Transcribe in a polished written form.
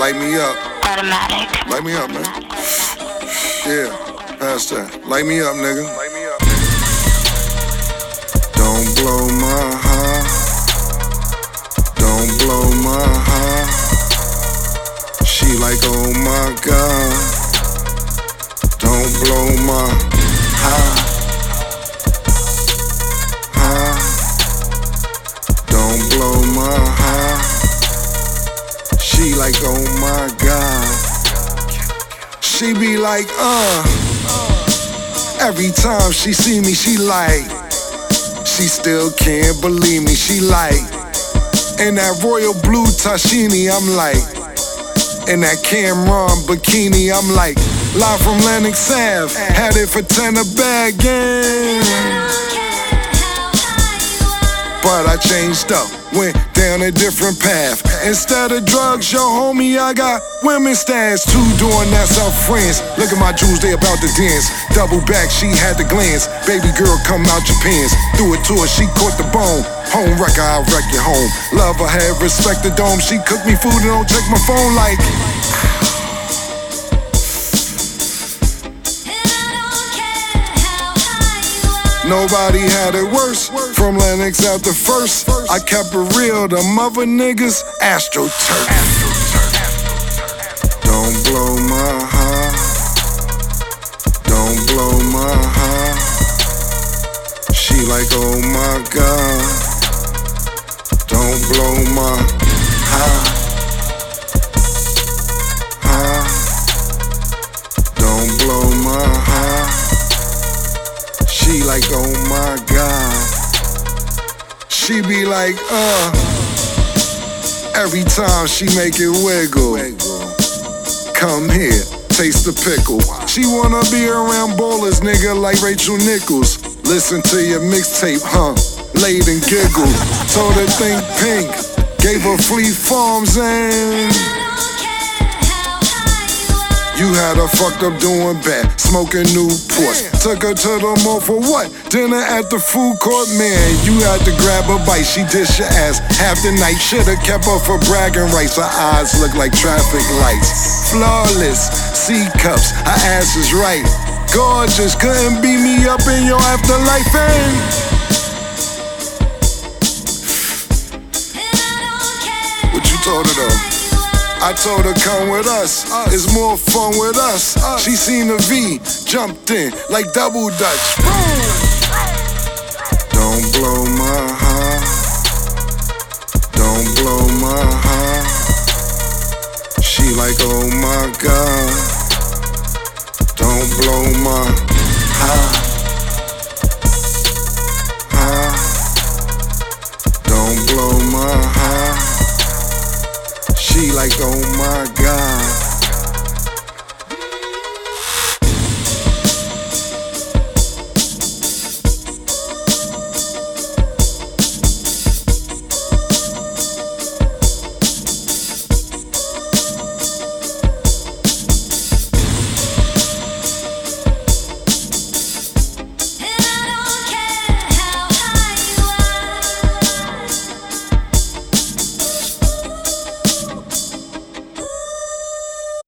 Light me up. Automatic. Light me up, man. Yeah, pass that. Light me up, nigga. Light me up. Don't blow my heart. Don't blow my heart. She like, oh my God. Don't blow my heart. Don't blow my heart. She like, oh my God. She be like, every time she see me, she like, she still can't believe me. She like, in that royal blue Tashini, I'm like, in that Cameron bikini, I'm like, live from Lenox Ave, had it for 10 a bag, yeah. But I changed up, went down a different path. Instead of drugs, yo homie, I got women stats. 2 doing that South France. Look at my jewels, they about to dance. Double back, she had the glance. Baby girl, come out your pants. Threw it to her, she caught the bone. Home wrecker, I'll wreck your home. Love her, have respect the dome. She cook me food and don't check my phone like. Nobody had it worse. From Lenox out the first, I kept it real. The mother niggas, AstroTurf. Don't blow my heart. Don't blow my heart. She like, oh my God. Don't blow my heart. Don't blow my heart. She like, oh my God. She be like, every time she make it wiggle. Come here, taste the pickle. She wanna be around ballers, nigga, like Rachel Nichols. Listen to your mixtape, laid and giggle. Told her think pink, gave her Fleet Farms and you had her fucked up doing bad, smoking Newports. Took her to the mall for what? Dinner at the food court, man. You had to grab a bite, she dish your ass half the night. Shoulda kept her for bragging rights. Her eyes look like traffic lights. Flawless, C cups, her ass is right. Gorgeous, couldn't beat me up in your afterlife, and what you told her though? I told her come with us, it's more fun with us. She seen the V, jumped in like double dutch. Don't blow my heart. Don't blow my heart. She like, oh my God.